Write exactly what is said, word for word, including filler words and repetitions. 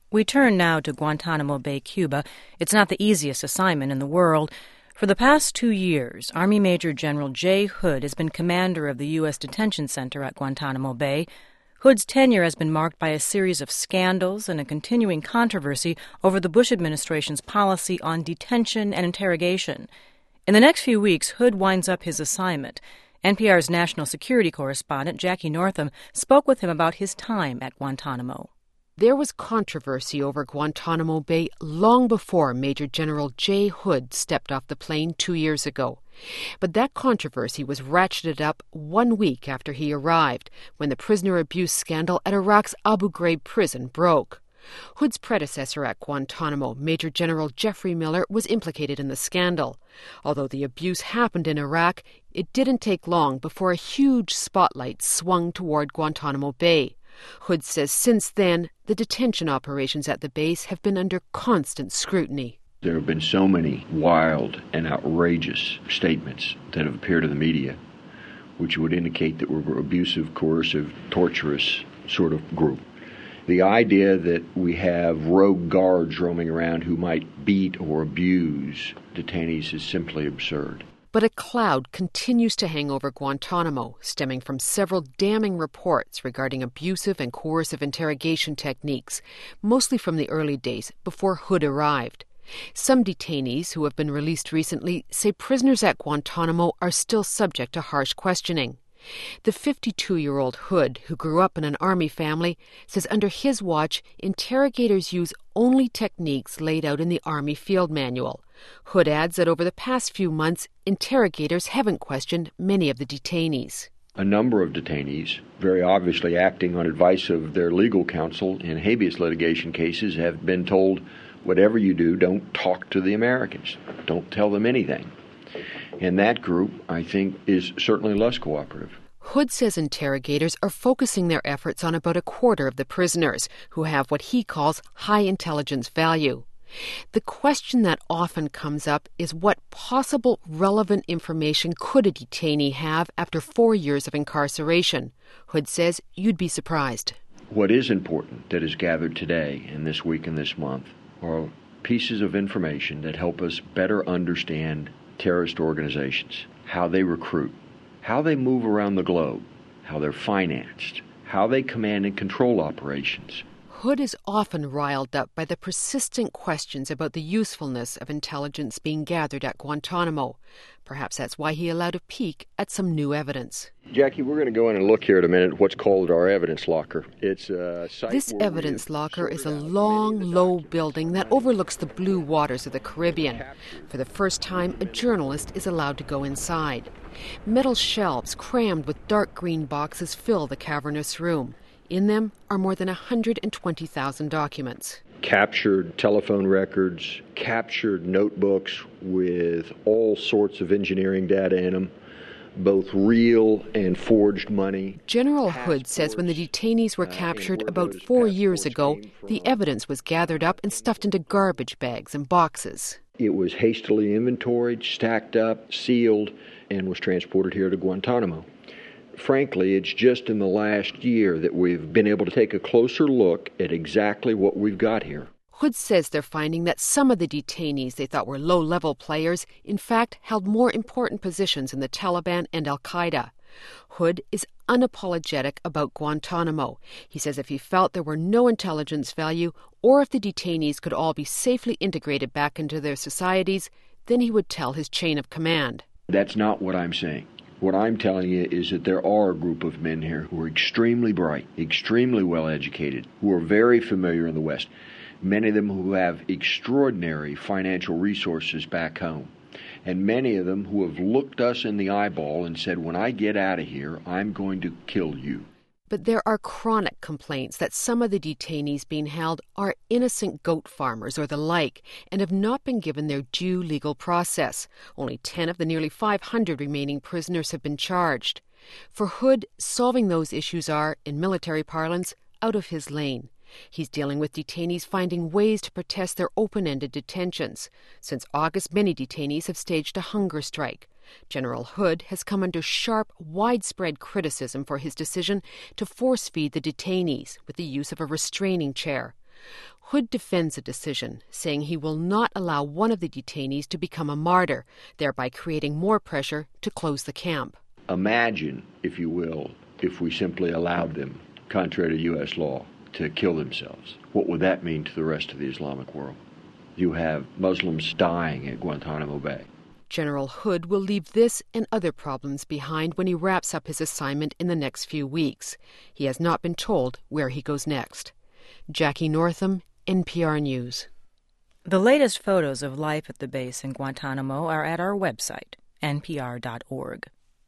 We turn now to Guantanamo Bay, Cuba. It's not the easiest assignment in the world. For the past two years, Army Major General Jay Hood has been commander of the U S Detention Center at Guantanamo Bay. Hood's tenure has been marked by a series of scandals and a continuing controversy over the Bush administration's policy on detention and interrogation. In the next few weeks, Hood winds up his assignment. N P R's national security correspondent, Jackie Northam, spoke with him about his time at Guantanamo. There was controversy over Guantanamo Bay long before Major General Jay Hood stepped off the plane two years ago. But that controversy was ratcheted up one week after he arrived, when the prisoner abuse scandal at Iraq's Abu Ghraib prison broke. Hood's predecessor at Guantanamo, Major General Jeffrey Miller, was implicated in the scandal. Although the abuse happened in Iraq, it didn't take long before a huge spotlight swung toward Guantanamo Bay. Hood says since then, the detention operations at the base have been under constant scrutiny. There have been so many wild and outrageous statements that have appeared in the media, which would indicate that we're an abusive, coercive, torturous sort of group. The idea that we have rogue guards roaming around who might beat or abuse detainees is simply absurd. But a cloud continues to hang over Guantanamo, stemming from several damning reports regarding abusive and coercive interrogation techniques, mostly from the early days before Hood arrived. Some detainees who have been released recently say prisoners at Guantanamo are still subject to harsh questioning. The fifty-two-year-old Hood, who grew up in an Army family, says under his watch, interrogators use only techniques laid out in the Army Field Manual. Hood adds that over the past few months, interrogators haven't questioned many of the detainees. A number of detainees, very obviously acting on advice of their legal counsel in habeas litigation cases, have been told, whatever you do, don't talk to the Americans. Don't tell them anything. And that group, I think, is certainly less cooperative. Hood says interrogators are focusing their efforts on about a quarter of the prisoners, who have what he calls high intelligence value. The question that often comes up is what possible relevant information could a detainee have after four years of incarceration? Hood says you'd be surprised. What is important that is gathered today and this week and this month are pieces of information that help us better understand terrorist organizations, how they recruit, how they move around the globe, how they're financed, how they command and control operations. Hood is often riled up by the persistent questions about the usefulness of intelligence being gathered at Guantanamo. Perhaps that's why he allowed a peek at some new evidence. Jackie, we're going to go in and look here in a minute at what's called our evidence locker. It's a site This evidence locker is a long, low building that overlooks the blue waters of the Caribbean. For the first time, a journalist is allowed to go inside. Metal shelves crammed with dark green boxes fill the cavernous room. In them are more than one hundred twenty thousand documents. Captured telephone records, captured notebooks with all sorts of engineering data in them, both real and forged money. General Hood says when the detainees were captured about four years ago, the evidence was gathered up and stuffed into garbage bags and boxes. It was hastily inventoried, stacked up, sealed, and was transported here to Guantanamo. Frankly, it's just in the last year that we've been able to take a closer look at exactly what we've got here. Hood says they're finding that some of the detainees they thought were low-level players, in fact, held more important positions in the Taliban and al-Qaeda. Hood is unapologetic about Guantanamo. He says if he felt there were no intelligence value, or if the detainees could all be safely integrated back into their societies, then he would tell his chain of command. That's not what I'm saying. What I'm telling you is that there are a group of men here who are extremely bright, extremely well educated, who are very familiar in the West, many of them who have extraordinary financial resources back home, and many of them who have looked us in the eyeball and said, when I get out of here, I'm going to kill you. But there are chronic complaints that some of the detainees being held are innocent goat farmers or the like and have not been given their due legal process. Only ten of the nearly five hundred remaining prisoners have been charged. For Hood, solving those issues are, in military parlance, out of his lane. He's dealing with detainees finding ways to protest their open-ended detentions. Since August, many detainees have staged a hunger strike. General Hood has come under sharp, widespread criticism for his decision to force-feed the detainees with the use of a restraining chair. Hood defends the decision, saying he will not allow one of the detainees to become a martyr, thereby creating more pressure to close the camp. Imagine, if you will, if we simply allowed them, contrary to U S law, to kill themselves. What would that mean to the rest of the Islamic world? You have Muslims dying at Guantanamo Bay. General Hood will leave this and other problems behind when he wraps up his assignment in the next few weeks. He has not been told where he goes next. Jackie Northam, N P R News. The latest photos of life at the base in Guantanamo are at our website, N P R dot org.